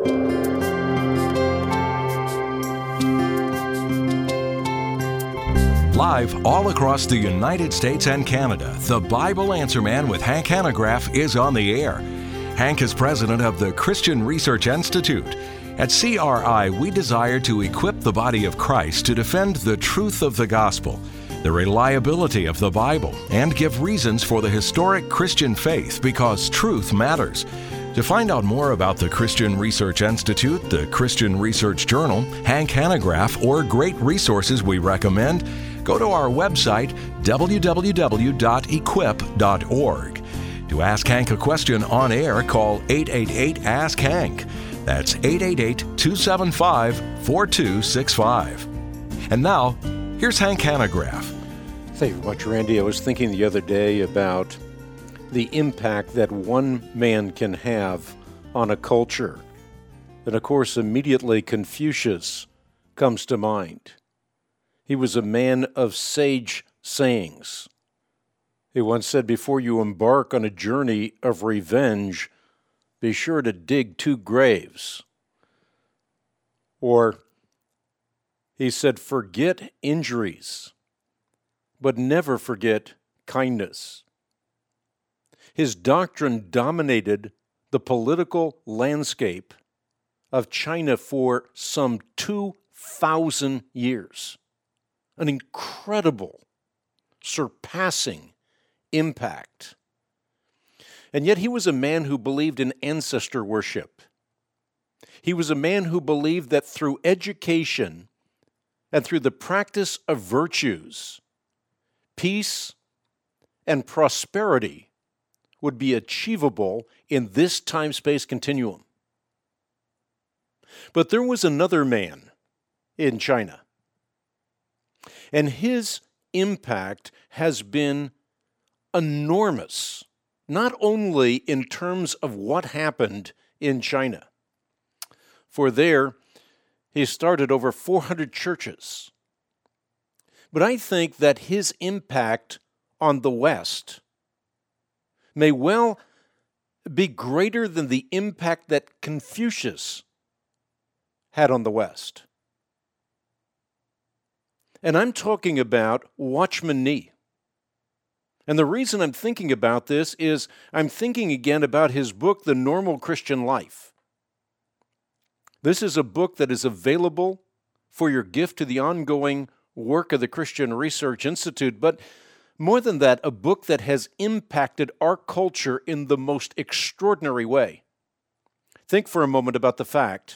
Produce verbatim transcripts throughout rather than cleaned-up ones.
Live all across the United States and Canada, the Bible Answer Man with Hank Hanegraaff is on the air. Hank is president of the Christian Research Institute. At C R I, we desire to equip the body of Christ to defend the truth of the gospel, the reliability of the Bible, and give reasons for the historic Christian faith because truth matters. To find out more about the Christian Research Institute, the Christian Research Journal, Hank Hanegraaff, or great resources we recommend, go to our website, w w w dot equip dot org. To ask Hank a question on air, call eight eight eight, ask Hank. That's eight eight eight, two seven five, four two six five. And now, here's Hank Hanegraaff. Thank you very much, Randy. I was thinking the other day about the impact that one man can have on a culture. And of course, immediately Confucius comes to mind. He was a man of sage sayings. He once said, before you embark on a journey of revenge, be sure to dig two graves. Or he said, forget injuries, but never forget kindness. His doctrine dominated the political landscape of China for some two thousand years. An incredible, surpassing impact. And yet he was a man who believed in ancestor worship. He was a man who believed that through education and through the practice of virtues, peace and prosperity would be achievable in this time-space continuum. But there was another man in China, and his impact has been enormous, not only in terms of what happened in China. For there, he started over four hundred churches. But I think that his impact on the West may well be greater than the impact that Confucius had on the West. And I'm talking about Watchman Nee. And the reason I'm thinking about this is I'm thinking again about his book, The Normal Christian Life. This is a book that is available for your gift to the ongoing work of the Christian Research Institute, but more than that, a book that has impacted our culture in the most extraordinary way. Think for a moment about the fact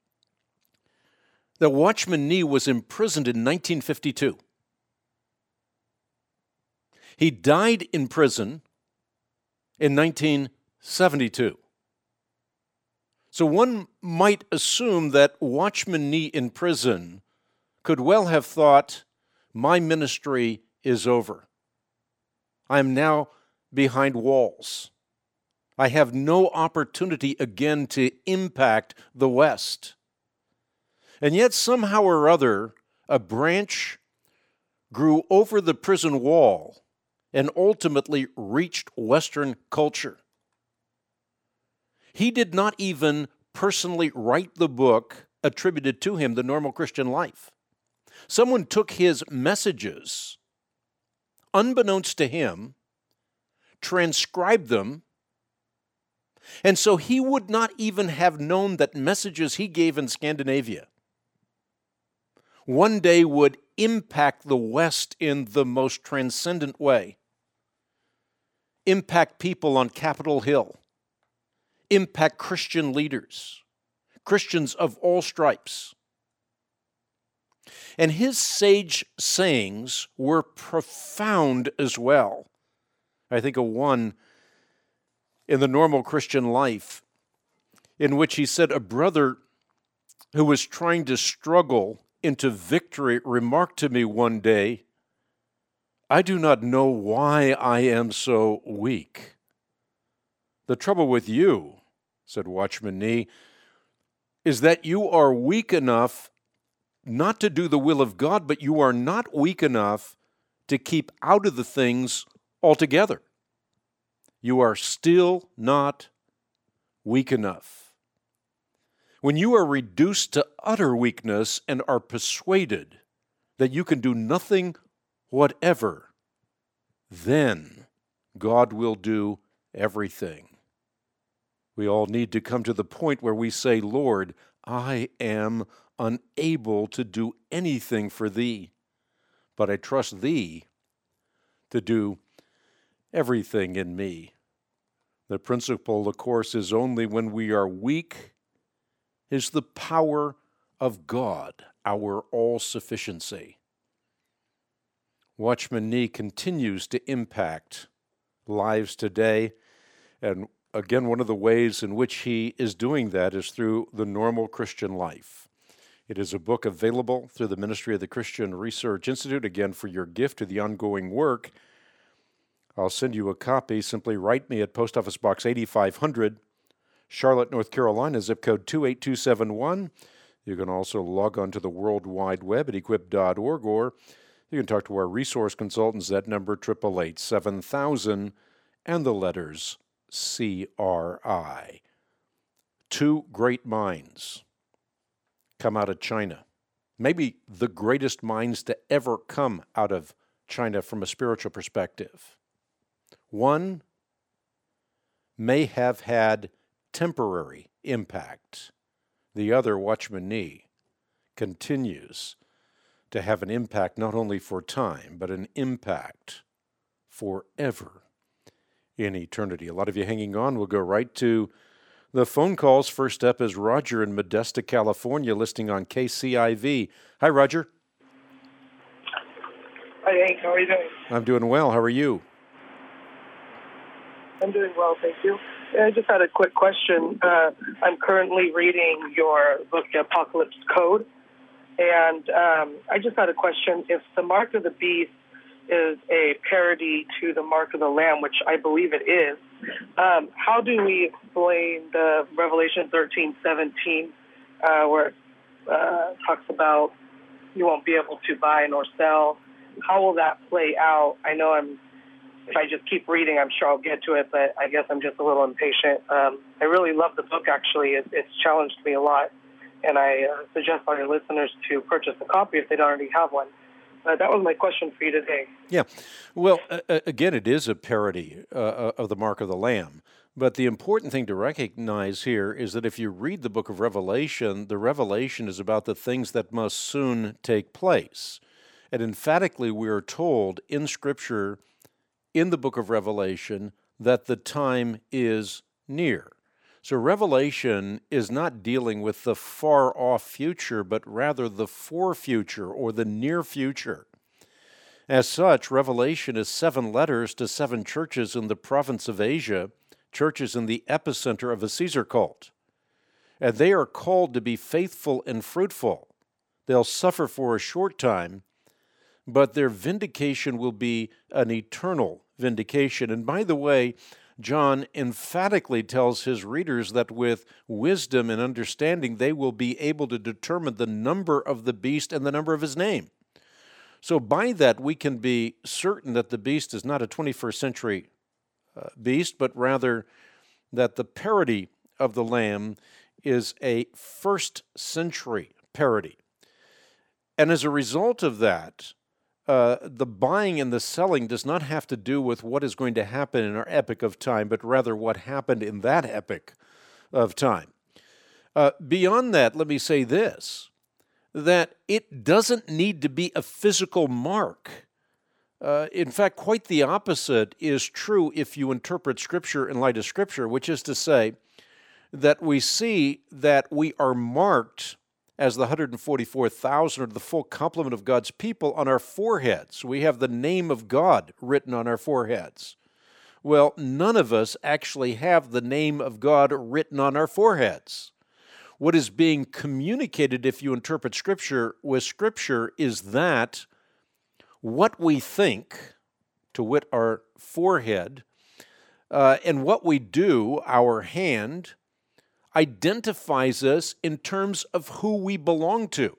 that Watchman Nee was imprisoned in nineteen fifty-two. He died in prison in nineteen seventy-two. So one might assume that Watchman Nee in prison could well have thought, my ministry is over. I am now behind walls. I have no opportunity again to impact the West. And yet somehow or other, a branch grew over the prison wall and ultimately reached Western culture. He did not even personally write the book attributed to him, The Normal Christian Life. Someone took his messages, unbeknownst to him, transcribed them, and so he would not even have known that messages he gave in Scandinavia one day would impact the West in the most transcendent way. Impact people on Capitol Hill. Impact Christian leaders, Christians of all stripes. And his sage sayings were profound as well. I think of one in The Normal Christian Life, in which he said, a brother who was trying to struggle into victory remarked to me one day, I do not know why I am so weak. The trouble with you, said Watchman Nee, is that you are weak enough not to do the will of God, but you are not weak enough to keep out of the things altogether. You are still not weak enough. when you are reduced to utter weakness and are persuaded that you can do nothing whatever, then God will do everything. We all need to come to the point where we say, Lord, I am unable to do anything for Thee, but I trust Thee to do everything in me. The principle, of course, is only when we are weak is the power of God, our all-sufficiency. Watchman Nee continues to impact lives today, and again, one of the ways in which he is doing that is through the normal Christian life. It is a book available through the ministry of the Christian Research Institute, again, for your gift to the ongoing work. I'll send you a copy. Simply write me at Post Office Box eighty-five hundred, Charlotte, North Carolina, zip code two eight two seven one. You can also log on to the World Wide Web at equip dot org, or you can talk to our resource consultants at number eight eight eight, seven thousand and the letters C R I. Two great minds come out of China. Maybe the greatest minds to ever come out of China from a spiritual perspective. One may have had temporary impact. The other, Watchman Nee, continues to have an impact not only for time, but an impact forever in eternity. A lot of you hanging on. We'll go right to the phone calls. First up is Roger in Modesto, California, listening on K C I V. Hi, Roger. Hi, Hank. How are you doing? I'm doing well. How are you? I'm doing well, thank you. I just had a quick question. Uh, I'm currently reading your book, The Apocalypse Code, and um, I just had a question. If the mark of the beast is a parody to the mark of the Lamb, which I believe it is, um, how do we explain the Revelation thirteen seventeen, uh, where it uh, talks about you won't be able to buy nor sell? How will that play out? I know I'm If I just keep reading, I'm sure I'll get to it, but I guess I'm just a little impatient. Um, I really love the book, actually. It, it's challenged me a lot, and I uh, suggest all your listeners to purchase a copy if they don't already have one. Uh, that was my question for you today. Yeah. Well, uh, again, it is a parody uh, of the Mark of the Lamb. But the important thing to recognize here is that if you read the book of Revelation, the revelation is about the things that must soon take place. And emphatically, we are told in Scripture, in the book of Revelation, that the time is near. So Revelation is not dealing with the far-off future, but rather the for-future or the near future. As such, Revelation is seven letters to seven churches in the province of Asia, churches in the epicenter of the Caesar cult. And they are called to be faithful and fruitful. They'll suffer for a short time, but their vindication will be an eternal vindication. And by the way, John emphatically tells his readers that with wisdom and understanding, they will be able to determine the number of the beast and the number of his name. So by that, we can be certain that the beast is not a twenty-first century uh, beast, but rather that the parody of the Lamb is a first century parody. And as a result of that, Uh, the buying and the selling does not have to do with what is going to happen in our epoch of time, but rather what happened in that epoch of time. Uh, beyond that, let me say this, that it doesn't need to be a physical mark. Uh, in fact, quite the opposite is true if you interpret Scripture in light of Scripture, which is to say that we see that we are marked as the one hundred forty-four thousand, or the full complement of God's people, on our foreheads. We have the name of God written on our foreheads. Well, none of us actually have the name of God written on our foreheads. What is being communicated, if you interpret Scripture with Scripture, is that what we think, to wit our forehead, uh, and what we do, our hand, identifies us in terms of who we belong to.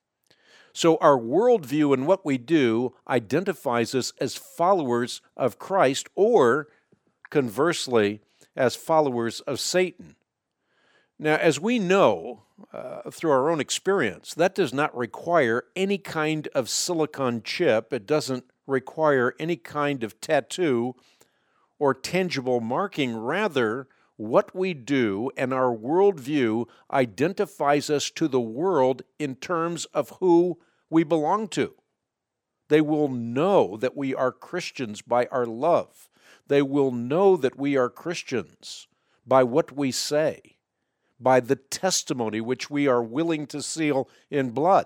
So our worldview and what we do identifies us as followers of Christ, or conversely, as followers of Satan. Now, as we know uh, through our own experience, that does not require any kind of silicon chip. It doesn't require any kind of tattoo or tangible marking. Rather, what we do and our worldview identifies us to the world in terms of who we belong to. They will know that we are Christians by our love. They will know that we are Christians by what we say, by the testimony which we are willing to seal in blood.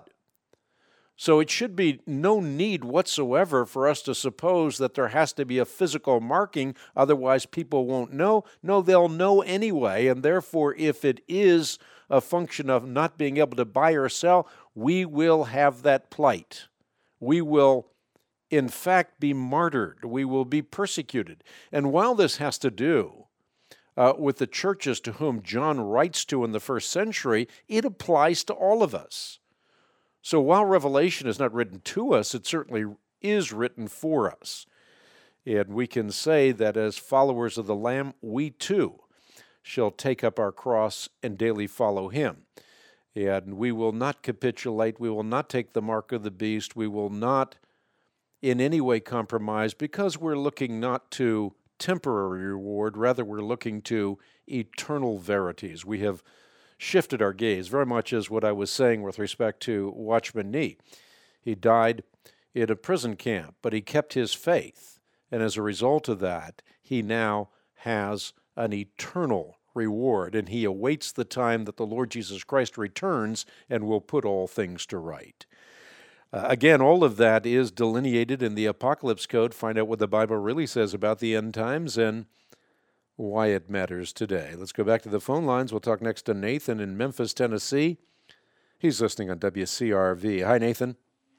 So it should be no need whatsoever for us to suppose that there has to be a physical marking, otherwise people won't know. No, they'll know anyway, and therefore if it is a function of not being able to buy or sell, we will have that plight. We will, in fact, be martyred. We will be persecuted. And while this has to do uh, with the churches to whom John writes to in the first century, it applies to all of us. So while Revelation is not written to us, it certainly is written for us. And we can say that as followers of the Lamb, we too shall take up our cross and daily follow him. And we will not capitulate. We will not take the mark of the beast. We will not in any way compromise, because we're looking not to temporary reward. Rather, we're looking to eternal verities. We have shifted our gaze, very much as what I was saying with respect to Watchman Nee. He died in a prison camp, but he kept his faith. And as a result of that, he now has an eternal reward, and he awaits the time that the Lord Jesus Christ returns and will put all things to right. Uh, again, all of that is delineated in the Apocalypse Code. Find out what the Bible really says about the end times and why it matters today. Let's go back to the phone lines. We'll talk next to Nathan in Memphis, Tennessee. He's listening on W C R V. Hi, Nathan.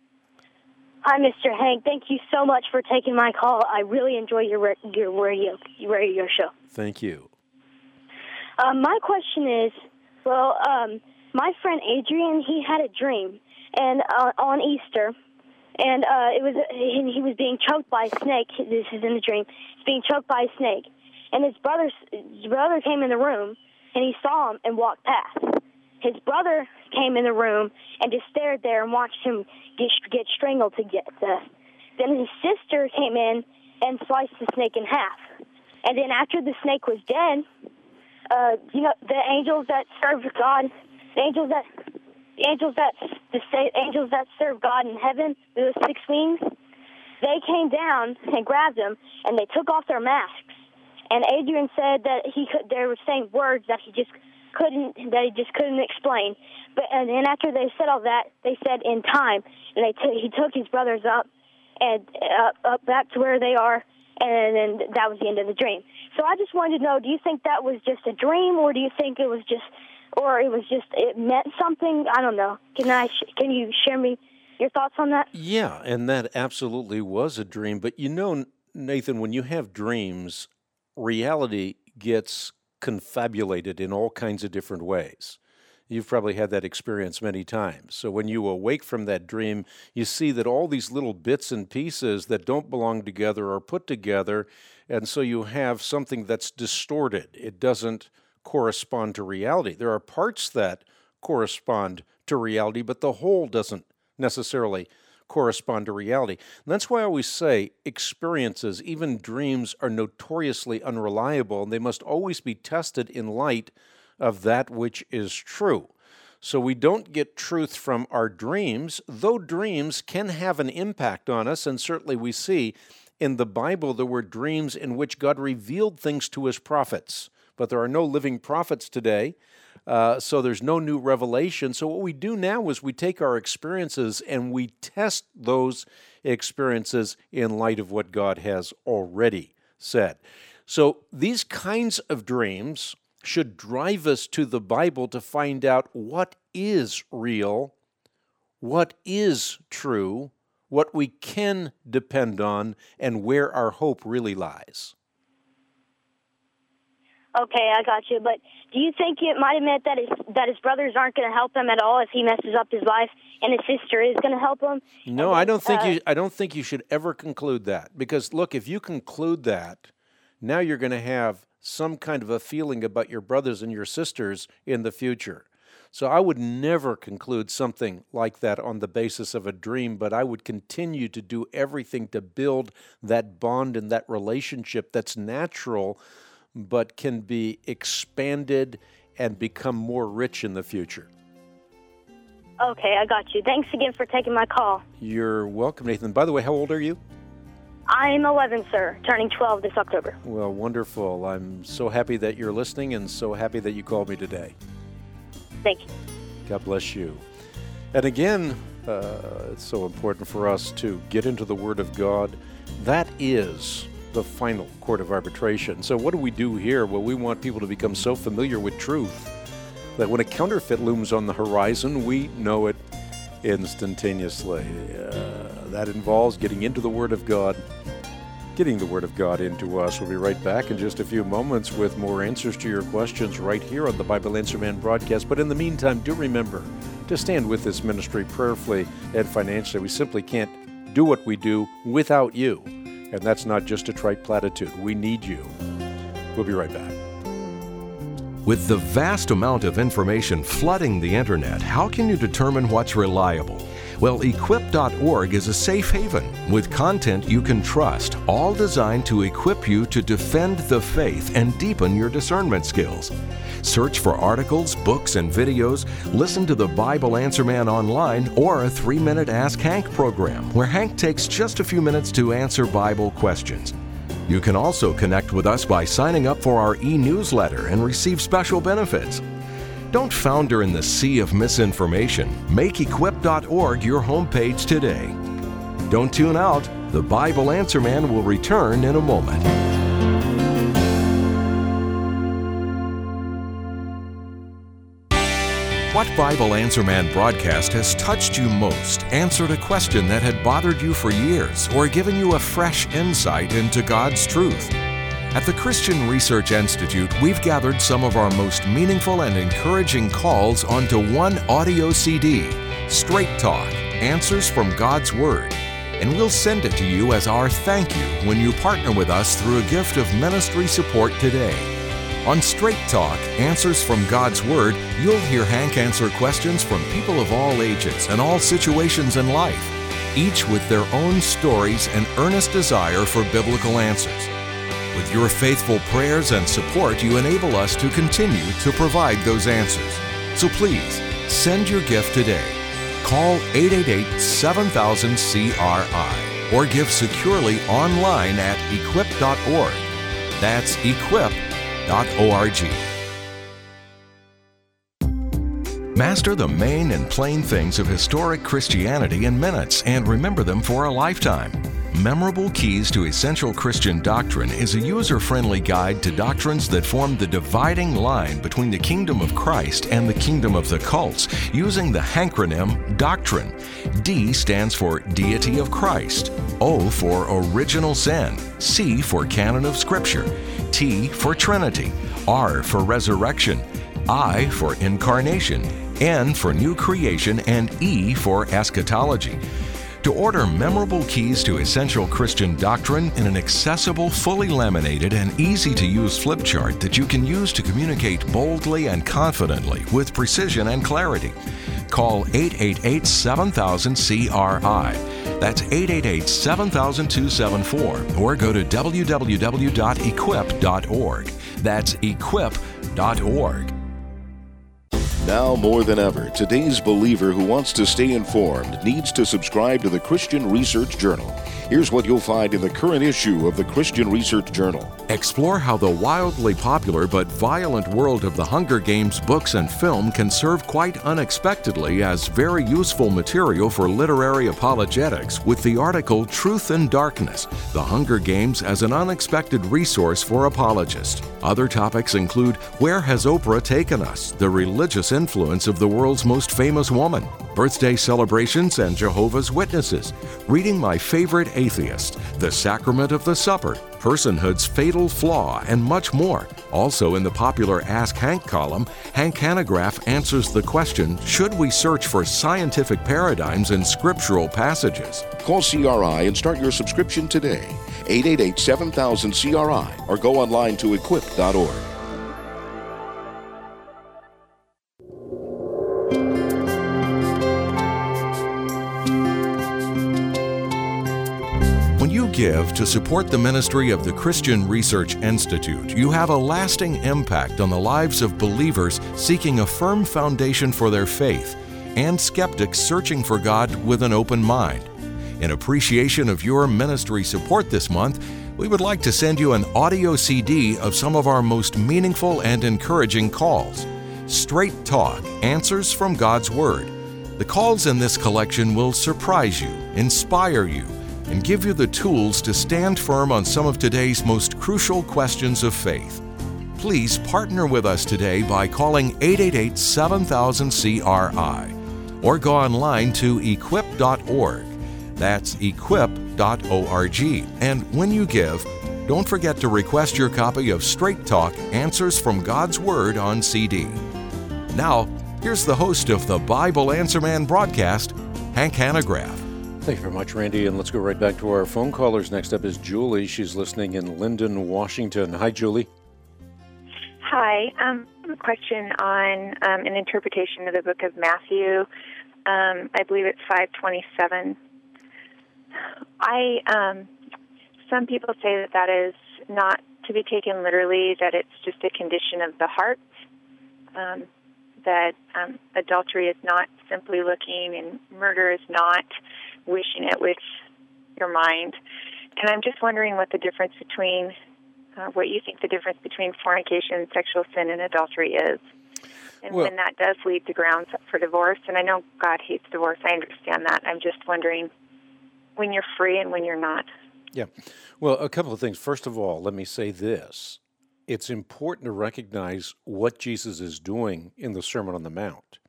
Hi, Mister Hank. Thank you so much for taking my call. I really enjoy your your radio, your radio show. Thank you. Um, my question is, well, um, my friend Adrian, he had a dream, and uh, on Easter, and uh, it was he, he was being choked by a snake. This is in the dream. He's being choked by a snake, and his brother his brother came in the room, and he saw him and walked past. His brother came in the room and just stared there and watched him get, get strangled to get death. Then his sister came in and sliced the snake in half. And then after the snake was dead, uh, you know, the angels that served God, the angels that, the angels that, the angels that serve God in heaven, those six wings, they came down and grabbed him, and they took off their masks. And Adrian said that he could, they were saying words that he just couldn't, that he just couldn't explain. But and then after they said all that, they said in time, and they t- he took his brothers up and up, up back to where they are, and then that was the end of the dream. So I just wanted to know, do you think that was just a dream, or do you think it was just, or it was just, it meant something? I don't know. Can I? Can you share me your thoughts on that? Yeah, and that absolutely was a dream. But you know, Nathan, when you have dreams, reality gets confabulated in all kinds of different ways. You've probably had that experience many times. So when you awake from that dream, you see that all these little bits and pieces that don't belong together are put together, and so you have something that's distorted. It doesn't correspond to reality. There are parts that correspond to reality, but the whole doesn't necessarily correspond to reality. And that's why I always say experiences, even dreams, are notoriously unreliable, and they must always be tested in light of that which is true. So we don't get truth from our dreams, though dreams can have an impact on us, and certainly we see in the Bible there were dreams in which God revealed things to his prophets, but there are no living prophets today. Uh, so there's no new revelation. So what we do now is we take our experiences and we test those experiences in light of what God has already said. So these kinds of dreams should drive us to the Bible to find out what is real, what is true, what we can depend on, and where our hope really lies. Okay, I got you. But do you think it might have meant that his that his brothers aren't going to help him at all if he messes up his life, and his sister is going to help him? No, then, I don't think uh, you. I don't think you should ever conclude that, because look, if you conclude that, now you're going to have some kind of a feeling about your brothers and your sisters in the future. So I would never conclude something like that on the basis of a dream, but I would continue to do everything to build that bond and that relationship that's natural, but can be expanded and become more rich in the future. Okay, I got you. Thanks again for taking my call. You're welcome, Nathan. By the way, how old are you? I'm eleven, sir, turning twelve this October. Well, wonderful. I'm so happy that you're listening and so happy that you called me today. Thank you. God bless you. And again, uh, it's so important for us to get into the Word of God. That is the final court of arbitration. So what do we do here? Well, we want people to become so familiar with truth that when a counterfeit looms on the horizon, we know it instantaneously. Uh, that involves getting into the Word of God, getting the Word of God into us. We'll be right back in just a few moments with more answers to your questions right here on the Bible Answer Man broadcast. But in the meantime, do remember to stand with this ministry prayerfully and financially. We simply can't do what we do without you. And that's not just a trite platitude. We need you. We'll be right back. With the vast amount of information flooding the internet, how can you determine what's reliable? Well, equip dot org is a safe haven with content you can trust, all designed to equip you to defend the faith and deepen your discernment skills. Search for articles, books, and videos, listen to the Bible Answer Man online, or a three-minute Ask Hank program, where Hank takes just a few minutes to answer Bible questions. You can also connect with us by signing up for our e-newsletter and receive special benefits. Don't founder in the sea of misinformation. Make equip dot org your homepage today. Don't tune out. The Bible Answer Man will return in a moment. What Bible Answer Man broadcast has touched you most, answered a question that had bothered you for years, or given you a fresh insight into God's truth? At the Christian Research Institute, we've gathered some of our most meaningful and encouraging calls onto one audio C D, Straight Talk, Answers from God's Word. And we'll send it to you as our thank you when you partner with us through a gift of ministry support today. On Straight Talk, Answers from God's Word, you'll hear Hank answer questions from people of all ages and all situations in life, each with their own stories and earnest desire for biblical answers. With your faithful prayers and support, you enable us to continue to provide those answers. So please, send your gift today. Call eight eight eight, seven thousand, C R I or give securely online at equip dot org. That's equip dot org. Master the main and plain things of historic Christianity in minutes and remember them for a lifetime. Memorable Keys to Essential Christian Doctrine is a user-friendly guide to doctrines that form the dividing line between the kingdom of Christ and the kingdom of the cults, using the hankronym Doctrine. D stands for Deity of Christ, O for Original Sin, C for Canon of Scripture, T for Trinity, R for Resurrection, I for Incarnation, N for New Creation, and E for Eschatology. To order Memorable Keys to Essential Christian Doctrine in an accessible, fully laminated, and easy-to-use flip chart that you can use to communicate boldly and confidently with precision and clarity, call eight eight eight, seven thousand, C R I. That's eight eight eight, seven thousand, two seven four, or go to w w w dot equip dot org. That's equip dot org. Now more than ever, today's believer who wants to stay informed needs to subscribe to the Christian Research Journal. Here's what you'll find in the current issue of the Christian Research Journal. Explore how the wildly popular but violent world of the Hunger Games books and film can serve quite unexpectedly as very useful material for literary apologetics with the article Truth and Darkness, The Hunger Games as an Unexpected Resource for Apologists. Other topics include Where Has Oprah Taken Us? The Religious Influence of the World's Most Famous Woman, Birthday Celebrations and Jehovah's Witnesses, Reading My Favorite Atheist, The Sacrament of the Supper, Personhood's Fatal Flaw, and much more. Also in the popular Ask Hank column, Hank Hanegraaff answers the question, should we search for scientific paradigms in scriptural passages? Call C R I and start your subscription today. eight eight eight, seven thousand, C R I or go online to equip dot org. When you give to support the ministry of the Christian Research Institute, you have a lasting impact on the lives of believers seeking a firm foundation for their faith and skeptics searching for God with an open mind. In appreciation of your ministry support this month, we would like to send you an audio C D of some of our most meaningful and encouraging calls. Straight Talk, Answers from God's Word. The calls in this collection will surprise you, inspire you, and give you the tools to stand firm on some of today's most crucial questions of faith. Please partner with us today by calling eight eight eight, seven thousand, C R I or go online to equip dot org. That's equip dot org. And when you give, don't forget to request your copy of Straight Talk, Answers from God's Word on C D. Now, here's the host of the Bible Answer Man broadcast, Hank Hanegraaff. Thank you very much, Randy, and let's go right back to our phone callers. Next up is Julie. She's listening in Linden, Washington. Hi, Julie. Hi. Um, I have a question on um, an interpretation of the book of Matthew. Um, I believe it's five twenty-seven. I um, some people say that that is not to be taken literally, that it's just a condition of the heart, um, that um, adultery is not simply looking and murder is not wishing it with your mind. And I'm just wondering what the difference between, uh, what you think the difference between fornication, sexual sin, and adultery is. And well, when that does lead to grounds for divorce, and I know God hates divorce, I understand that. I'm just wondering when you're free and when you're not. Yeah. Well, a couple of things. First of all, let me say this. It's important to recognize what Jesus is doing in the Sermon on the Mount.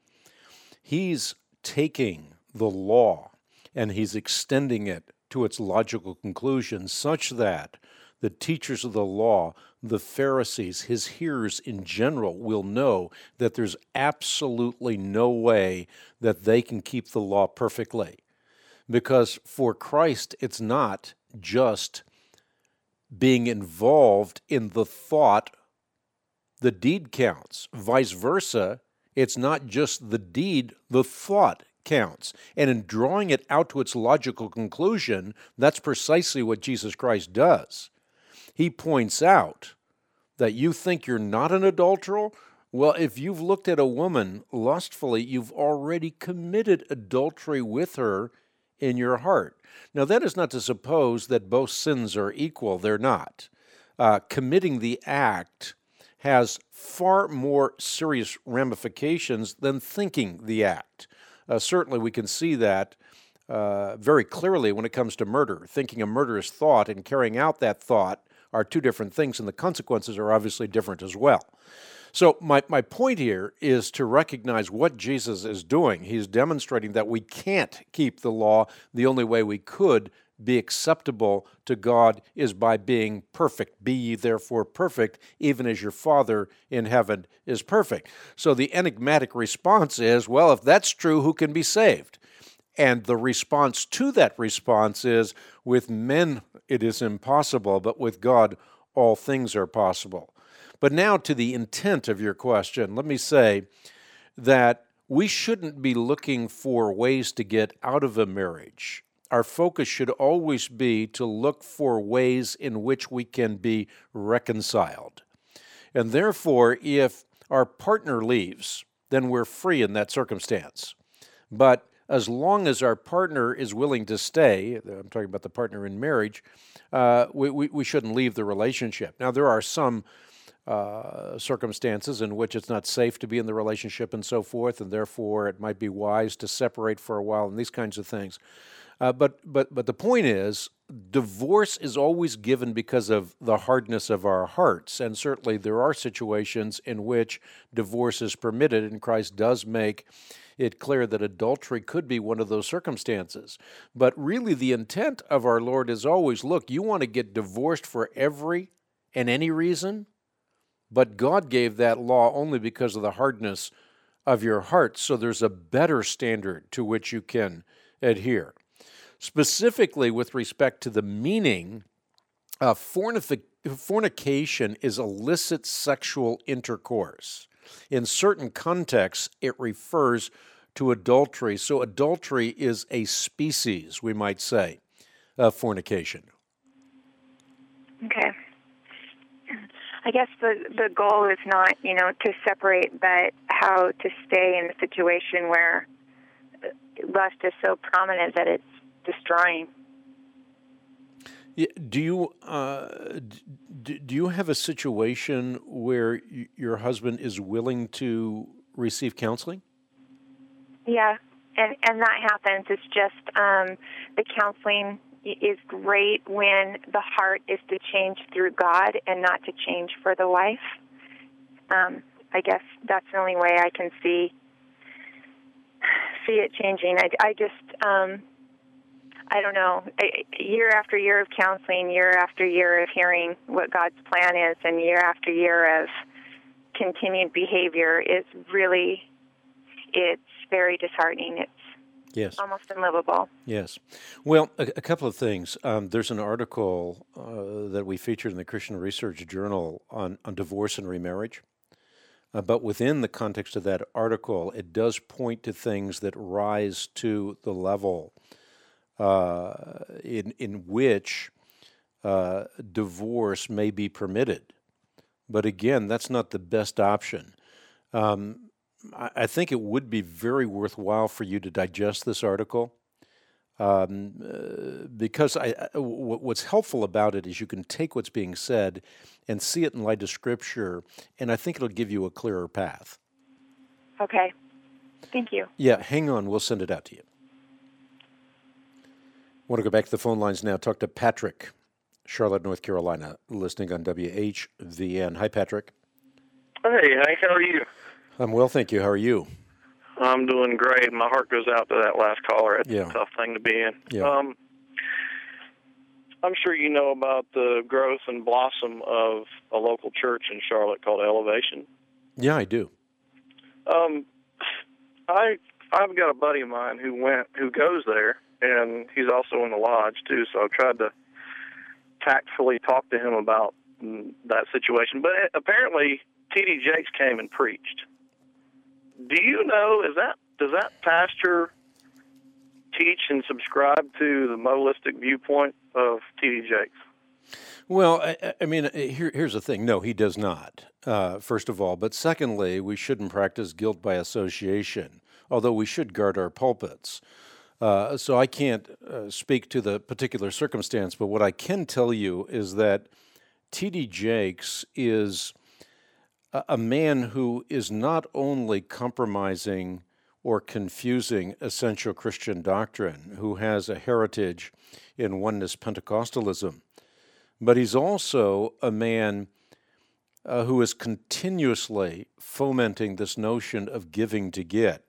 He's taking the law and he's extending it to its logical conclusion such that the teachers of the law, the Pharisees, his hearers in general, will know that there's absolutely no way that they can keep the law perfectly. Because for Christ, it's not just being involved in the thought, the deed counts. Vice versa, it's not just the deed, the thought counts. And in drawing it out to its logical conclusion, that's precisely what Jesus Christ does. He points out that you think you're not an adulterer. Well, if you've looked at a woman lustfully, you've already committed adultery with her in your heart. Now, that is not to suppose that both sins are equal. They're not. Uh, committing the act has far more serious ramifications than thinking the act. Uh, certainly, we can see that uh, very clearly when it comes to murder. Thinking a murderous thought and carrying out that thought are two different things, and the consequences are obviously different as well. So my, my point here is to recognize what Jesus is doing. He's demonstrating that we can't keep the law. The only way we could be acceptable to God is by being perfect. Be ye therefore perfect, even as your Father in heaven is perfect. So the enigmatic response is, well, if that's true, who can be saved? And the response to that response is, with men it is impossible, but with God all things are possible. But now to the intent of your question, let me say that we shouldn't be looking for ways to get out of a marriage. Our focus should always be to look for ways in which we can be reconciled. And therefore, if our partner leaves, then we're free in that circumstance. But as long as our partner is willing to stay, I'm talking about the partner in marriage, uh, we, we, we shouldn't leave the relationship. Now, there are some Uh, circumstances in which it's not safe to be in the relationship and so forth, and therefore it might be wise to separate for a while and these kinds of things. Uh, but but but the point is, divorce is always given because of the hardness of our hearts, and certainly there are situations in which divorce is permitted, and Christ does make it clear that adultery could be one of those circumstances. But really the intent of our Lord is always, look, you want to get divorced for every and any reason? But God gave that law only because of the hardness of your heart, so there's a better standard to which you can adhere. Specifically with respect to the meaning Uh, fornific- fornication is illicit sexual intercourse. In certain contexts, it refers to adultery. So adultery is a species, we might say, of fornication. Okay. I guess the, the goal is not, you know, to separate, but how to stay in a situation where lust is so prominent that it's destroying. Yeah, do you uh, do, do you have a situation where y- your husband is willing to receive counseling? Yeah, and and that happens. It's just um, the counseling is great when the heart is to change through God and not to change for the wife. Um, I guess that's the only way I can see see it changing. I, I just, um, I don't know, I, year after year of counseling, year after year of hearing what God's plan is, and year after year of continued behavior is really, it's very disheartening. It's Yes. almost unlivable. Yes. Well, a, a couple of things. Um, there's an article uh, that we featured in the Christian Research Journal on, on divorce and remarriage. Uh, but within the context of that article, it does point to things that rise to the level uh, in in which uh, divorce may be permitted. But again, that's not the best option. Um, I, I think it would be very worthwhile for you to digest this article. Um, uh, because I, I, w- what's helpful about it is you can take what's being said and see it in light of Scripture, and I think it'll give you a clearer path. Okay. Thank you. Yeah, hang on. We'll send it out to you. I want to go back to the phone lines now. Talk to Patrick, Charlotte, North Carolina, listening on W H V N. Hi, Patrick. Hey, Hank, how are you? I'm well, thank you. How are you? I'm doing great. My heart goes out to that last caller. It's Yeah. a tough thing to be in. Yeah. Um, I'm sure you know about the growth and blossom of a local church in Charlotte called Elevation. Yeah, I do. Um, I I've got a buddy of mine who went who goes there, and he's also in the lodge too. So I've tried to tactfully talk to him about mm, that situation. But apparently, T D Jakes came and preached. Do you know, is that does that pastor teach and subscribe to the modalistic viewpoint of T D Jakes? Well, I, I mean, here, here's the thing. No, he does not, uh, first of all. But secondly, we shouldn't practice guilt by association, although we should guard our pulpits. Uh, so I can't uh, speak to the particular circumstance, but what I can tell you is that T D Jakes is a, a man who is not only compromising or confusing essential Christian doctrine, who has a heritage in oneness Pentecostalism, but he's also a man uh, who is continuously fomenting this notion of giving to get.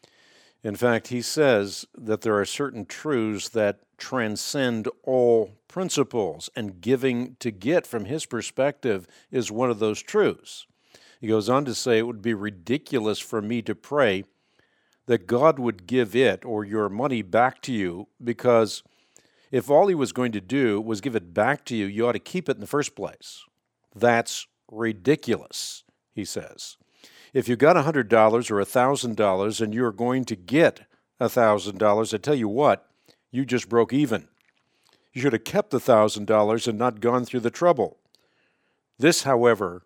In fact, he says that there are certain truths that transcend all principles, and giving to get, from his perspective, is one of those truths. He goes on to say, it would be ridiculous for me to pray that God would give it or your money back to you, because if all he was going to do was give it back to you, you ought to keep it in the first place. That's ridiculous, he says. If you got one hundred dollars or one thousand dollars and you're going to get one thousand dollars, I tell you what, you just broke even. You should have kept the one thousand dollars and not gone through the trouble. This, however,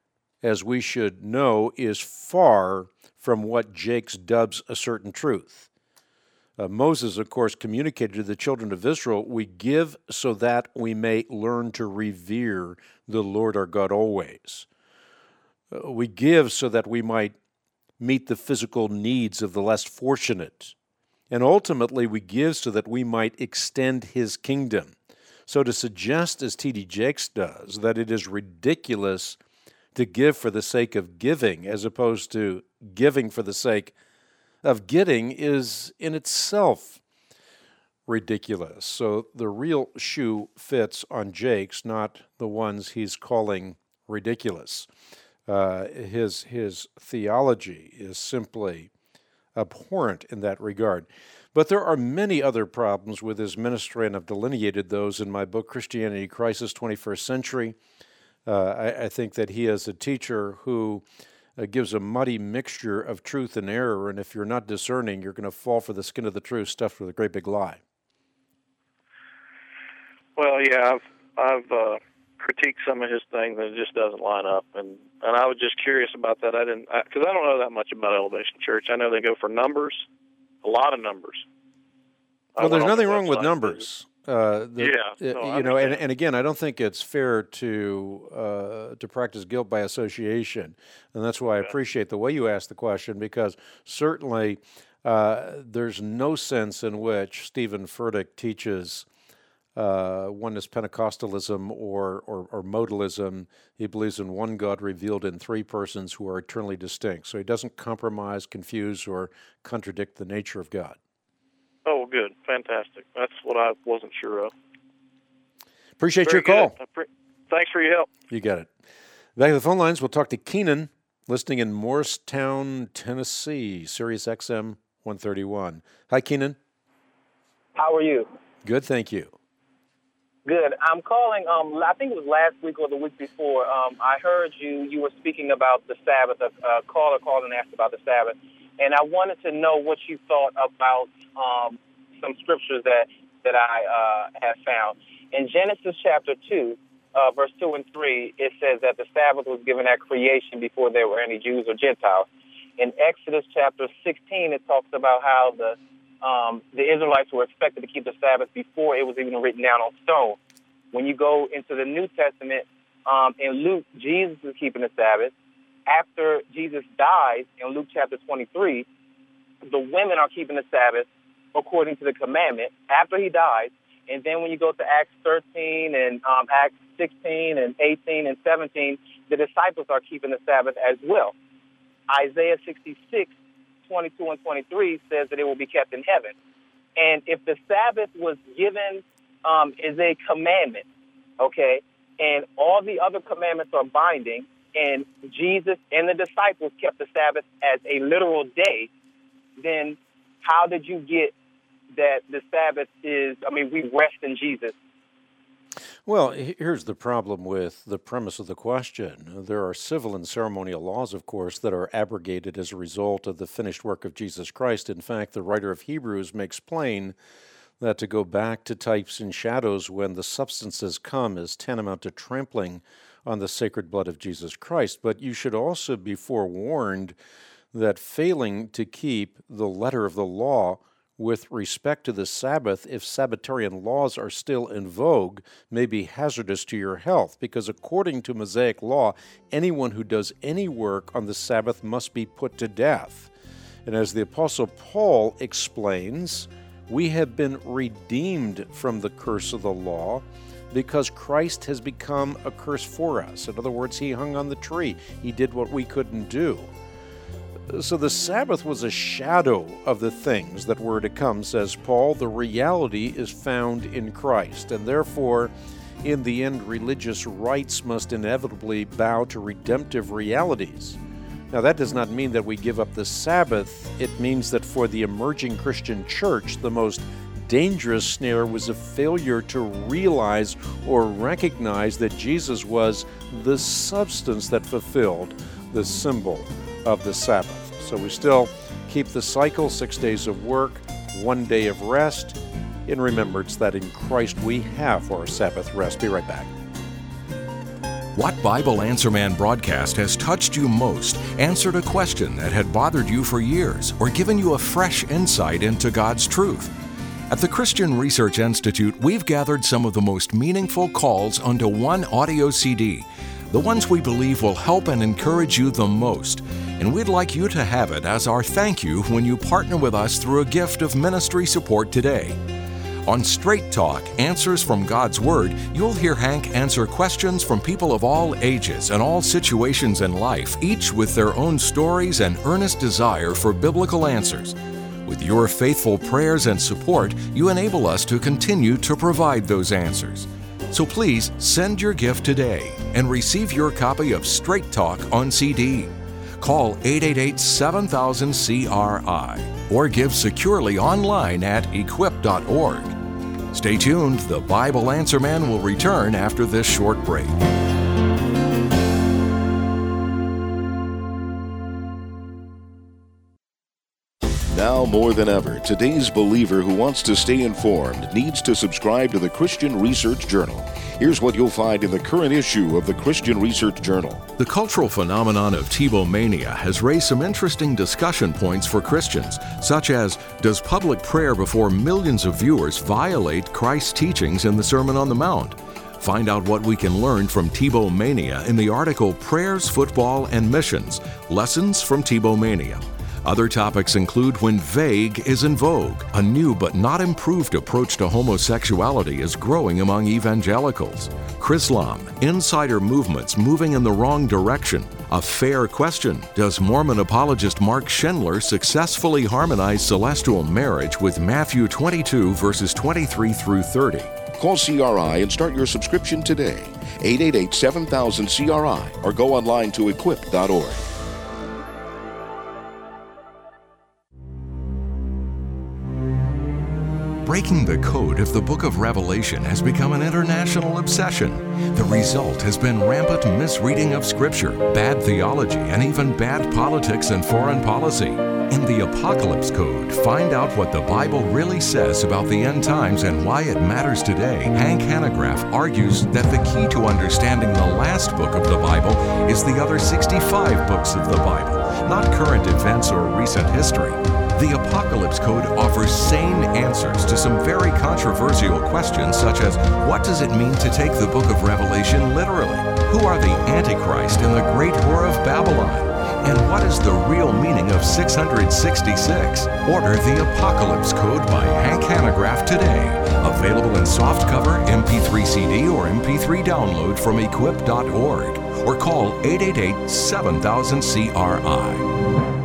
as we should know, is far from what Jakes dubs a certain truth. Uh, Moses, of course, communicated to the children of Israel, we give so that we may learn to revere the Lord our God always. Uh, we give so that we might meet the physical needs of the less fortunate. And ultimately, we give so that we might extend his kingdom. So to suggest, as T D Jakes does, that it is ridiculous to give for the sake of giving as opposed to giving for the sake of getting is in itself ridiculous. So the real shoe fits on Jakes, not the ones he's calling ridiculous. Uh, his his theology is simply abhorrent in that regard. But there are many other problems with his ministry, and I've delineated those in my book, Christianity Crisis, twenty-first Century. Uh, I, I think that he is a teacher who uh, gives a muddy mixture of truth and error, and if you're not discerning, you're going to fall for the skin of the truth stuffed with a great big lie. Well, yeah, I've, I've uh, critiqued some of his things, and it just doesn't line up. And, and I was just curious about that. I didn't, because I, I don't know that much about Elevation Church. I know they go for numbers, a lot of numbers. Well, there's nothing wrong with numbers. Uh, the, yeah, no, you know, and, and again, I don't think it's fair to uh, to practice guilt by association, and that's why I appreciate the way you asked the question, because certainly uh, there's no sense in which Stephen Furtick teaches uh, oneness Pentecostalism or, or or modalism. He believes in one God revealed in three persons who are eternally distinct. So he doesn't compromise, confuse, or contradict the nature of God. Oh, good. Fantastic. That's what I wasn't sure of. Appreciate Very your call. Pre- Thanks for your help. You got it. Back to the phone lines, we'll talk to Keenan, listening in Morristown, Tennessee, Sirius X M one thirty-one. Hi, Keenan. How are you? Good, thank you. Good. I'm calling, um, I think it was last week or the week before. Um, I heard you, you were speaking about the Sabbath. A, a caller called and asked about the Sabbath. And I wanted to know what you thought about um, some scriptures that, that I uh, have found. In Genesis chapter two, uh, verse two and three, it says that the Sabbath was given at creation before there were any Jews or Gentiles. In Exodus chapter sixteen, it talks about how the um, the Israelites were expected to keep the Sabbath before it was even written down on stone. When you go into the New Testament, um, in Luke, Jesus is keeping the Sabbath. After Jesus dies in Luke chapter twenty-three, the women are keeping the Sabbath according to the commandment after he dies. And then when you go to Acts thirteen and um, Acts sixteen and eighteen and seventeen, the disciples are keeping the Sabbath as well. Isaiah sixty-six, twenty-two and twenty-three says that it will be kept in heaven. And if the Sabbath was given um, as a commandment, okay, and all the other commandments are binding, and Jesus and the disciples kept the Sabbath as a literal day, then how did you get that the Sabbath is, I mean, we rest in Jesus? Well, here's the problem with the premise of the question. There are civil and ceremonial laws, of course, that are abrogated as a result of the finished work of Jesus Christ. In fact, the writer of Hebrews makes plain that to go back to types and shadows when the substances come is tantamount to trampling on the sacred blood of Jesus Christ. But you should also be forewarned that failing to keep the letter of the law with respect to the Sabbath, if Sabbatarian laws are still in vogue, may be hazardous to your health, because according to Mosaic law, anyone who does any work on the Sabbath must be put to death. And as the Apostle Paul explains, we have been redeemed from the curse of the law because Christ has become a curse for us. In other words, he hung on the tree. He did what we couldn't do. So the Sabbath was a shadow of the things that were to come, says Paul. The reality is found in Christ, and therefore, in the end, religious rites must inevitably bow to redemptive realities. Now, that does not mean that we give up the Sabbath. It means that for the emerging Christian church, the most dangerous snare was a failure to realize or recognize that Jesus was the substance that fulfilled the symbol of the Sabbath. So we still keep the cycle, six days of work, one day of rest, in remembrance that in Christ we have our Sabbath rest. Be right back. What Bible Answer Man broadcast has touched you most, answered a question that had bothered you for years, or given you a fresh insight into God's truth? At the Christian Research Institute, we've gathered some of the most meaningful calls onto one audio C D, the ones we believe will help and encourage you the most. And we'd like you to have it as our thank you when you partner with us through a gift of ministry support today. On Straight Talk, Answers from God's Word, you'll hear Hank answer questions from people of all ages and all situations in life, each with their own stories and earnest desire for biblical answers. With your faithful prayers and support, you enable us to continue to provide those answers. So please send your gift today and receive your copy of Straight Talk on C D. Call eight eight eight, seven thousand, C R I or give securely online at equip dot org. Stay tuned. The Bible Answer Man will return after this short break. Now more than ever, today's believer who wants to stay informed needs to subscribe to the Christian Research Journal. Here's what you'll find in the current issue of the Christian Research Journal. The cultural phenomenon of Tebow-mania has raised some interesting discussion points for Christians, such as, does public prayer before millions of viewers violate Christ's teachings in the Sermon on the Mount? Find out what we can learn from Tebow-mania in the article Prayers, Football, and Missions, Lessons from Tebow-mania. Other topics include when vague is in vogue. A new but not improved approach to homosexuality is growing among evangelicals. Chrislam, insider movements moving in the wrong direction. A fair question, does Mormon apologist Mark Schindler successfully harmonize celestial marriage with Matthew twenty-two, verses twenty-three through thirty? Call C R I and start your subscription today. eight eight eight, seven thousand, C R I or go online to equip dot org. Breaking the code of the book of Revelation has become an international obsession. The result has been rampant misreading of Scripture, bad theology, and even bad politics and foreign policy. In the Apocalypse Code, find out what the Bible really says about the end times and why it matters today. Hank Hanegraaff argues that the key to understanding the last book of the Bible is the other sixty-five books of the Bible, not current events or recent history. The Apocalypse Code offers sane answers to some very controversial questions, such as, what does it mean to take the book of Revelation literally? Who are the Antichrist and the great whore of Babylon? And what is the real meaning of six hundred sixty-six? Order the Apocalypse Code by Hank Hanegraaff today. Available in softcover, M P three C D, or M P three download from equip dot org. Or call eight eight eight, seven thousand, C R I.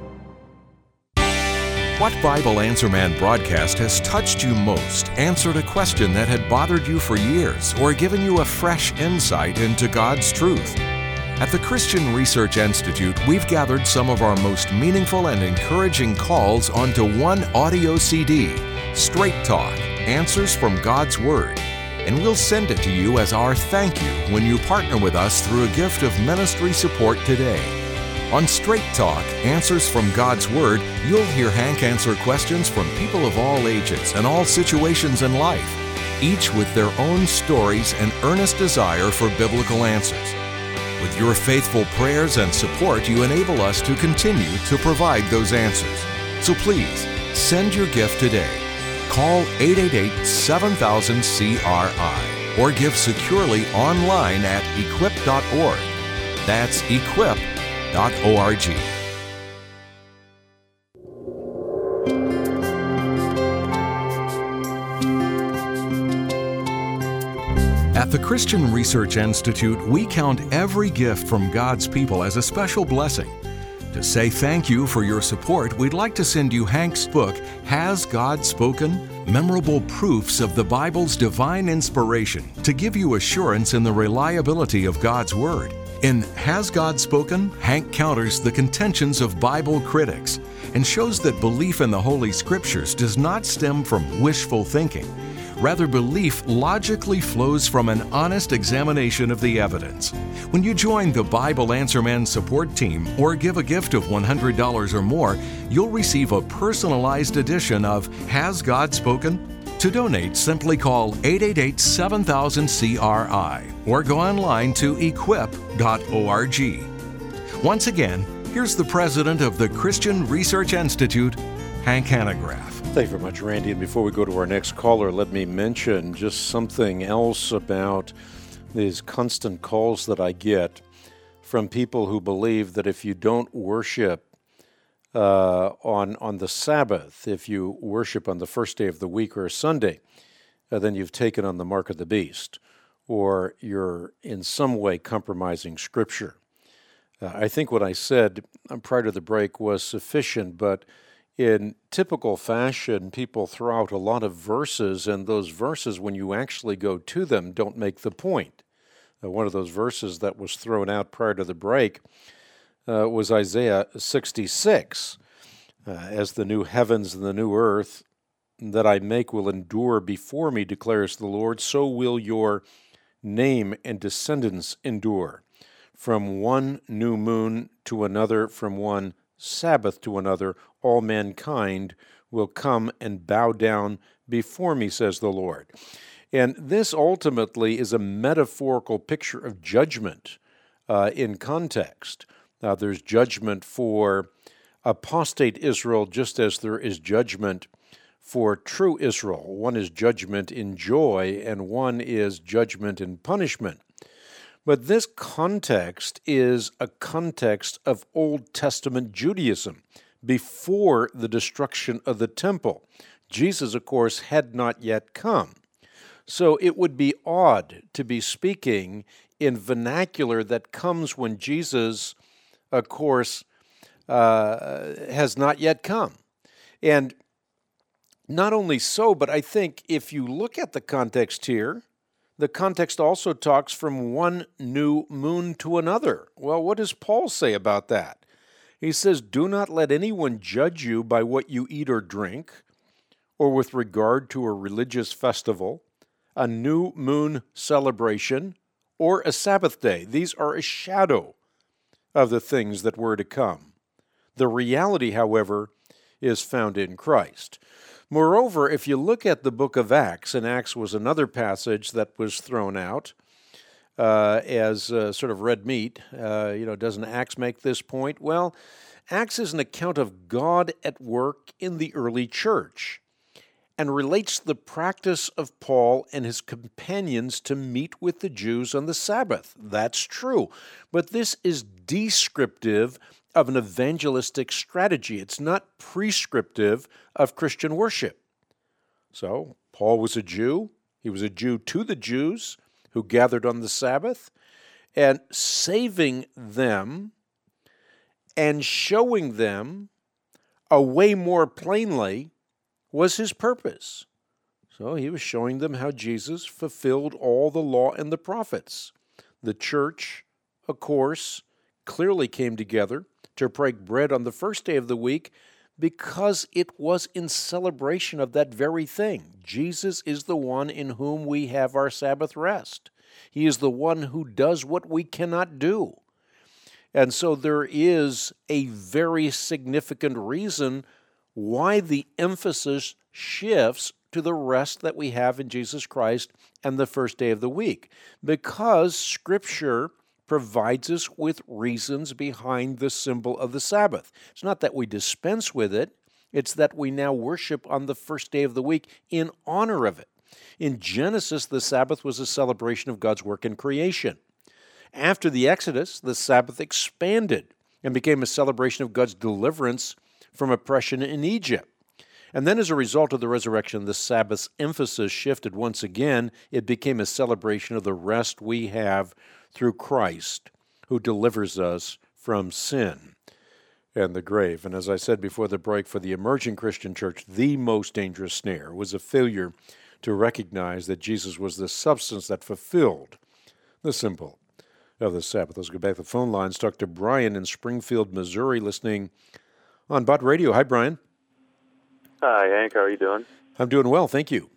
What Bible Answer Man broadcast has touched you most, answered a question that had bothered you for years, or given you a fresh insight into God's truth? At the Christian Research Institute, we've gathered some of our most meaningful and encouraging calls onto one audio C D, Straight Talk, Answers from God's Word. And we'll send it to you as our thank you when you partner with us through a gift of ministry support today. On Straight Talk, Answers from God's Word, you'll hear Hank answer questions from people of all ages and all situations in life, each with their own stories and earnest desire for biblical answers. With your faithful prayers and support, you enable us to continue to provide those answers. So please, send your gift today. Call eight eight eight, seven thousand, C R I or give securely online at equip dot org. That's equip dot org. At the Christian Research Institute, we count every gift from God's people as a special blessing. To say thank you for your support, we'd like to send you Hank's book, Has God Spoken? Memorable Proofs of the Bible's Divine Inspiration, to give you assurance in the reliability of God's Word. In Has God Spoken?, Hank counters the contentions of Bible critics and shows that belief in the Holy Scriptures does not stem from wishful thinking. Rather, belief logically flows from an honest examination of the evidence. When you join the Bible Answer Man support team or give a gift of one hundred dollars or more, you'll receive a personalized edition of Has God Spoken? To donate, simply call eight eight eight, seven thousand, C R I or go online to equip dot org. Once again, here's the president of the Christian Research Institute, Hank Hanegraaff. Thank you very much, Randy. And before we go to our next caller, let me mention just something else about these constant calls that I get from people who believe that if you don't worship uh, on on the Sabbath, if you worship on the first day of the week or a Sunday, uh, then you've taken on the mark of the beast, or you're in some way compromising Scripture. Uh, I think what I said prior to the break was sufficient, but in typical fashion, people throw out a lot of verses, and those verses, when you actually go to them, don't make the point. Uh, one of those verses that was thrown out prior to the break uh, was Isaiah sixty-six. Uh, As the new heavens and the new earth that I make will endure before me, declares the Lord, so will your name and descendants endure. From one new moon to another, from one Sabbath to another, all mankind will come and bow down before me, says the Lord. And this ultimately is a metaphorical picture of judgment uh, in context. Uh, there's judgment for apostate Israel, just as there is judgment for true Israel. One is judgment in joy, and one is judgment in punishment. But this context is a context of Old Testament Judaism before the destruction of the temple. Jesus, of course, had not yet come. So it would be odd to be speaking in vernacular that comes when Jesus, of course, uh, has not yet come. And not only so, but I think if you look at the context here, the context also talks from one new moon to another. Well, what does Paul say about that? He says, do not let anyone judge you by what you eat or drink, or with regard to a religious festival, a new moon celebration, or a Sabbath day. These are a shadow of the things that were to come. The reality, however, is found in Christ. Moreover, if you look at the book of Acts, and Acts was another passage that was thrown out uh, as uh, sort of red meat, uh, you know, doesn't Acts make this point? Well, Acts is an account of God at work in the early church and relates the practice of Paul and his companions to meet with the Jews on the Sabbath. That's true. But this is descriptive of an evangelistic strategy. It's not prescriptive of Christian worship. So, Paul was a Jew. He was a Jew to the Jews who gathered on the Sabbath, and saving them and showing them a way more plainly was his purpose. So he was showing them how Jesus fulfilled all the law and the prophets. The church, of course, clearly came together to break bread on the first day of the week because it was in celebration of that very thing. Jesus is the one in whom we have our Sabbath rest. He is the one who does what we cannot do. And so there is a very significant reason why the emphasis shifts to the rest that we have in Jesus Christ and the first day of the week, because Scripture provides us with reasons behind the symbol of the Sabbath. It's not that we dispense with it, it's that we now worship on the first day of the week in honor of it. In Genesis, the Sabbath was a celebration of God's work in creation. After the Exodus, the Sabbath expanded and became a celebration of God's deliverance from oppression in Egypt. And then as a result of the resurrection, the Sabbath's emphasis shifted once again. It became a celebration of the rest we have through Christ, who delivers us from sin and the grave. And as I said before the break, for the emerging Christian church, the most dangerous snare was a failure to recognize that Jesus was the substance that fulfilled the symbol of the Sabbath. Let's go back to the phone lines. Talk to Brian in Springfield, Missouri, listening on Bott Radio. Hi, Brian. Hi, Hank. How are you doing? I'm doing well, thank you.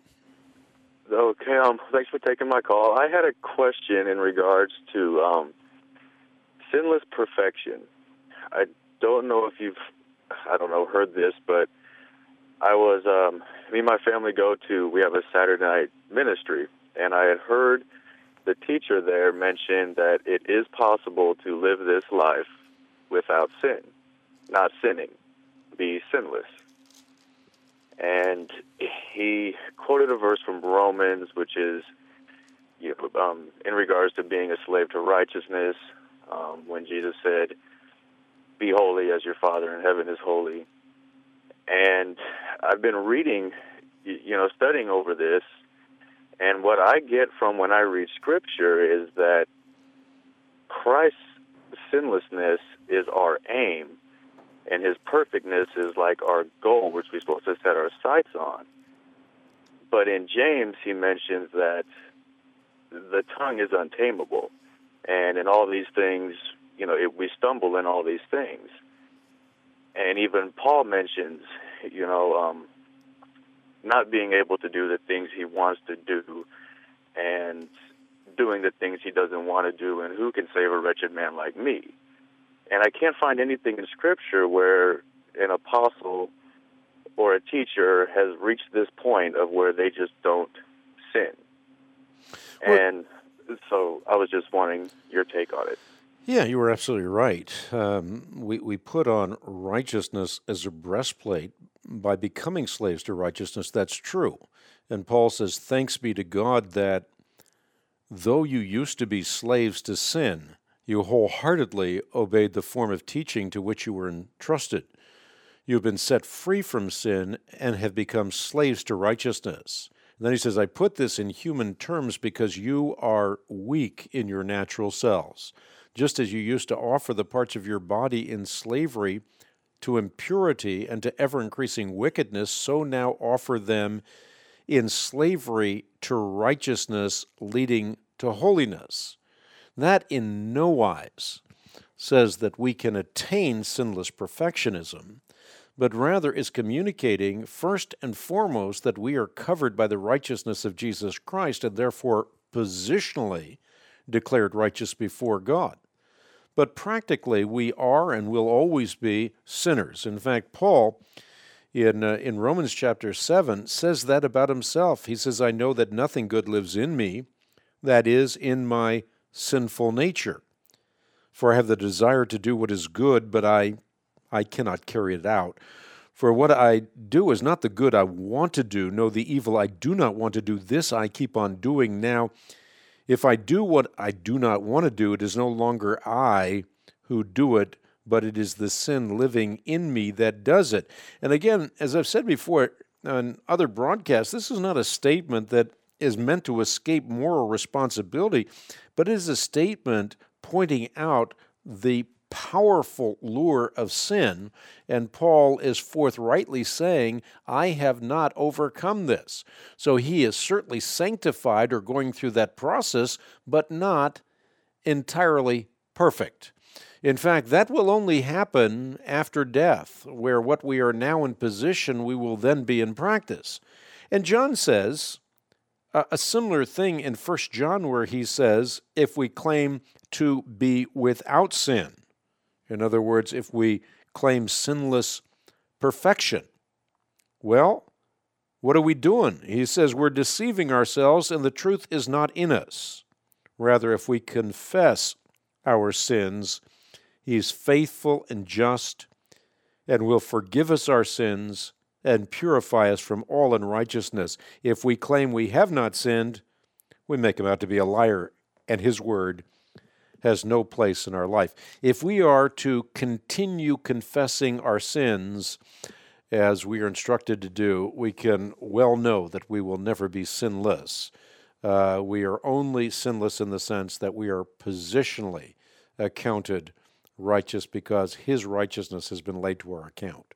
Okay, um, thanks for taking my call. I had a question in regards to um, sinless perfection. I don't know if you've, I don't know, heard this, but I was, um, me and my family go to, we have a Saturday night ministry, and I had heard the teacher there mention that it is possible to live this life without sin, not sinning, be sinless. And he quoted a verse from Romans, which is, you know, um, in regards to being a slave to righteousness, um, when Jesus said, "Be holy as your Father in heaven is holy." And I've been reading, you know, studying over this, and what I get from when I read Scripture is that Christ's sinlessness is our aim, and his perfectness is like our goal, which we're supposed to set our sights on. But in James, he mentions that the tongue is untamable. And in all these things, you you know, it, we stumble in all these things. And even Paul mentions, you know, um, not being able to do the things he wants to do and doing the things he doesn't want to do, and who can save a wretched man like me? And I can't find anything in Scripture where an apostle or a teacher has reached this point of where they just don't sin. Well, and so I was just wanting your take on it. Yeah, you were absolutely right. Um, we, we put on righteousness as a breastplate by becoming slaves to righteousness. That's true. And Paul says, thanks be to God that though you used to be slaves to sin, you wholeheartedly obeyed the form of teaching to which you were entrusted. You have been set free from sin and have become slaves to righteousness. And then he says, I put this in human terms because you are weak in your natural selves. Just as you used to offer the parts of your body in slavery to impurity and to ever-increasing wickedness, so now offer them in slavery to righteousness, leading to holiness. That in no wise says that we can attain sinless perfectionism, but rather is communicating first and foremost that we are covered by the righteousness of Jesus Christ and therefore positionally declared righteous before God. But practically, we are and will always be sinners. In fact, Paul, in uh, in Romans chapter seven, says that about himself. He says, I know that nothing good lives in me, that is, in my sinful nature. For I have the desire to do what is good, but I, I cannot carry it out. For what I do is not the good I want to do, no, the evil I do not want to do, this I keep on doing now. If I do what I do not want to do, it is no longer I who do it, but it is the sin living in me that does it. And again, as I've said before on other broadcasts, this is not a statement that is meant to escape moral responsibility, but it is a statement pointing out the powerful lure of sin, and Paul is forthrightly saying, I have not overcome this. So he is certainly sanctified or going through that process, but not entirely perfect. In fact, that will only happen after death, where what we are now in position, we will then be in practice. And John says a, a similar thing in First John, where he says, if we claim to be without sin, in other words, if we claim sinless perfection, well, what are we doing? He says we're deceiving ourselves and the truth is not in us. Rather, if we confess our sins, He's faithful and just and will forgive us our sins and purify us from all unrighteousness. If we claim we have not sinned, we make Him out to be a liar, and His word has no place in our life. If we are to continue confessing our sins as we are instructed to do, we can well know that we will never be sinless. Uh, we are only sinless in the sense that we are positionally accounted righteous because His righteousness has been laid to our account.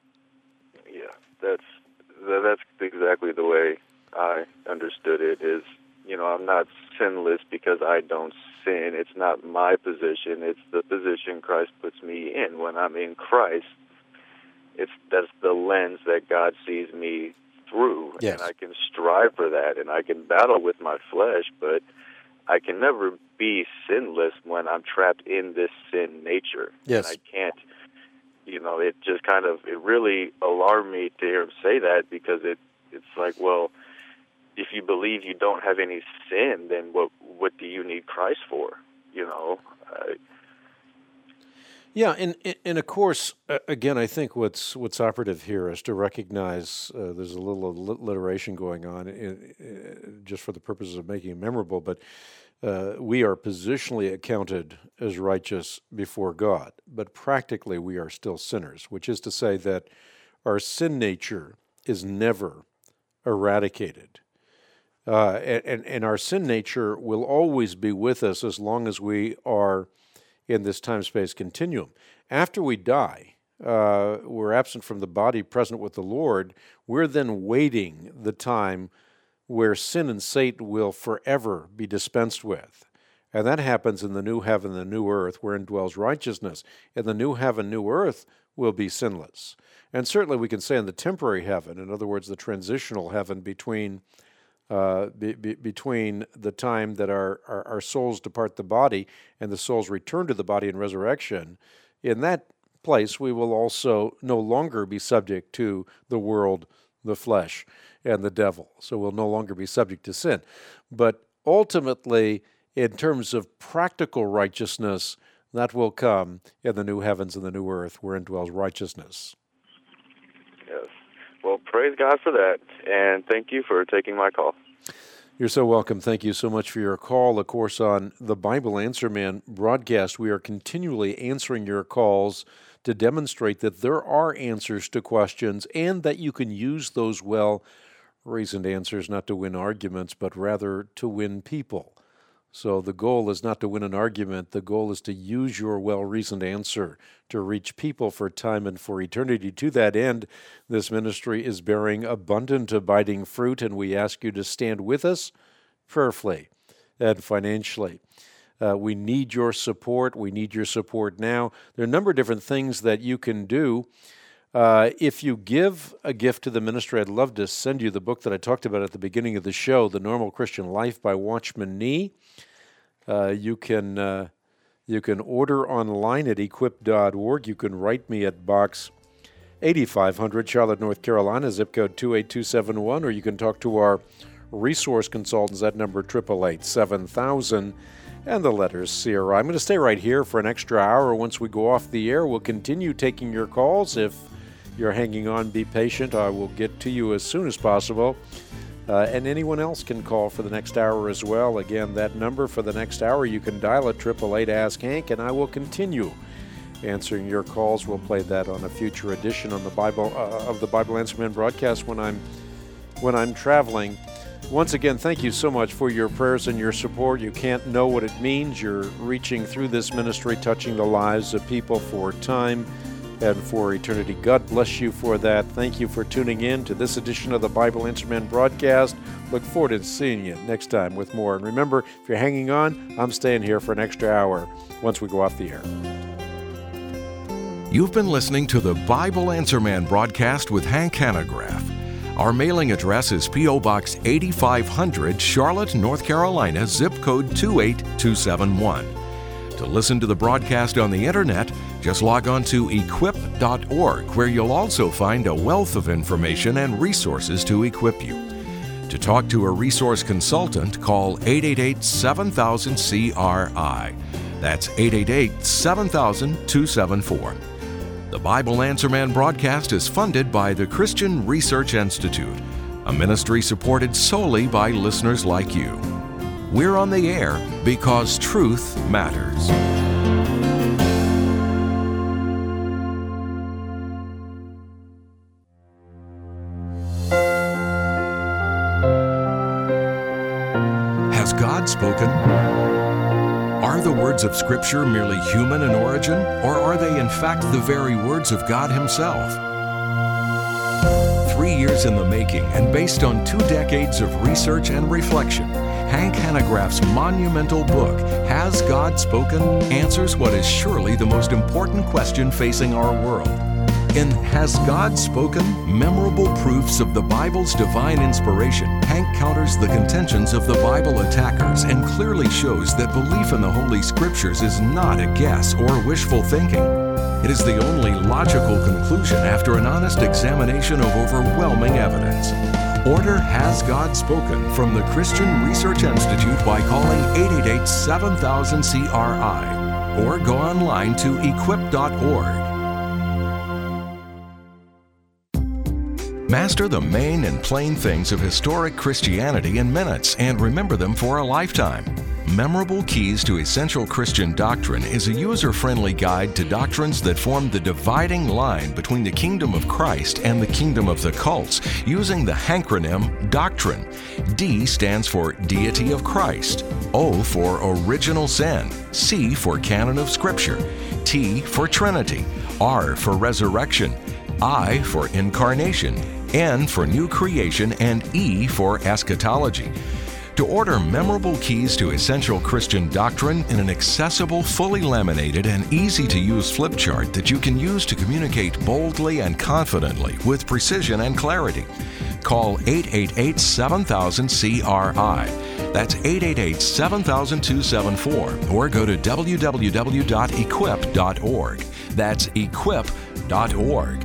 Yeah, that's that's exactly the way I understood it. Is, you know, I'm not sinless because I don't sin. It's not my position. It's the position Christ puts me in. When I'm in Christ, it's that's the lens that God sees me through. Yes. And I can strive for that, and I can battle with my flesh, but I can never be sinless when I'm trapped in this sin nature. Yes. And I can't, you know, it just kind of, it really alarmed me to hear him say that, because it it's like, well, if you believe you don't have any sin, then what what do you need Christ for? You know. Uh, yeah, and and of course, again, I think what's what's operative here is to recognize uh, there's a little alliteration going on, in, in, just for the purposes of making it memorable. But uh, we are positionally accounted as righteous before God, but practically we are still sinners. Which is to say that our sin nature is never eradicated. Uh, and, and our sin nature will always be with us as long as we are in this time-space continuum. After we die, uh, we're absent from the body, present with the Lord. We're then waiting the time where sin and Satan will forever be dispensed with. And that happens in the new heaven, the new earth, wherein dwells righteousness. In the new heaven, new earth will be sinless. And certainly we can say in the temporary heaven, in other words, the transitional heaven between uh, be, be, between the time that our, our, our souls depart the body and the souls return to the body in resurrection, in that place we will also no longer be subject to the world, the flesh, and the devil. So we'll no longer be subject to sin. But ultimately, in terms of practical righteousness, that will come in the new heavens and the new earth wherein dwells righteousness. Yes. Well, praise God for that, and thank you for taking my call. You're so welcome. Thank you so much for your call. Of course, on the Bible Answer Man broadcast, we are continually answering your calls to demonstrate that there are answers to questions and that you can use those well-reasoned answers not to win arguments, but rather to win people. So the goal is not to win an argument. The goal is to use your well-reasoned answer to reach people for time and for eternity. To that end, this ministry is bearing abundant, abiding fruit, and we ask you to stand with us prayerfully and financially. Uh, we need your support. We need your support now. There are a number of different things that you can do. Uh, if you give a gift to the ministry, I'd love to send you the book that I talked about at the beginning of the show, The Normal Christian Life by Watchman Nee. Uh, you can uh, you can order online at equip dot org. You can write me at Box eighty-five hundred, Charlotte, North Carolina, zip code two eight two seven one, or you can talk to our resource consultants at number eight eight eight, seven thousand, and the letters C R I. I'm going to stay right here for an extra hour. Once we go off the air, we'll continue taking your calls. If you're hanging on, be patient. I will get to you as soon as possible. Uh, and anyone else can call for the next hour as well. Again, that number for the next hour, you can dial at eight eight eight, ask Hank, and I will continue answering your calls. We'll play that on a future edition on the Bible uh, of the Bible Answer Man broadcast when I'm when I'm traveling. Once again, thank you so much for your prayers and your support. You can't know what it means. You're reaching through this ministry, touching the lives of people for time and for eternity. God bless you for that. Thank you for tuning in to this edition of the Bible Answer Man broadcast. Look forward to seeing you next time with more. And remember, if you're hanging on, I'm staying here for an extra hour once we go off the air. You've been listening to the Bible Answer Man broadcast with Hank Hanegraaff. Our mailing address is P O. Box eighty-five hundred, Charlotte, North Carolina, zip code two eight two seven one. To listen to the broadcast on the internet, just log on to equip dot org, where you'll also find a wealth of information and resources to equip you. To talk to a resource consultant, call eight eight eight, seven thousand, C R I. That's eight eight eight, seven thousand, two seven four. The Bible Answer Man broadcast is funded by the Christian Research Institute, a ministry supported solely by listeners like you. We're on the air because truth matters. Has God spoken? Are the words of Scripture merely human in origin, or are they in fact the very words of God Himself? Three years in the making and based on two decades of research and reflection, Hank Hanegraaff's monumental book, Has God Spoken?, answers what is surely the most important question facing our world. In Has God Spoken? Memorable Proofs of the Bible's Divine Inspiration, Hank counters the contentions of the Bible attackers and clearly shows that belief in the Holy Scriptures is not a guess or wishful thinking. It is the only logical conclusion after an honest examination of overwhelming evidence. Order Has God Spoken from the Christian Research Institute by calling eight eight eight, seven thousand, C R I or go online to equip dot org. Master the main and plain things of historic Christianity in minutes and remember them for a lifetime. Memorable Keys to Essential Christian Doctrine is a user-friendly guide to doctrines that form the dividing line between the kingdom of Christ and the kingdom of the cults, using the hankronym Doctrine. D stands for Deity of Christ, O for Original Sin, C for Canon of Scripture, T for Trinity, R for Resurrection, I for Incarnation, N for New Creation, and E for Eschatology. To order memorable keys to essential Christian doctrine in an accessible, fully laminated, and easy-to-use flip chart that you can use to communicate boldly and confidently with precision and clarity, call eight eight eight, seven thousand, C R I. That's eight eight eight, seven thousand, two seven four, or go to w w w dot equip dot org. That's equip dot org.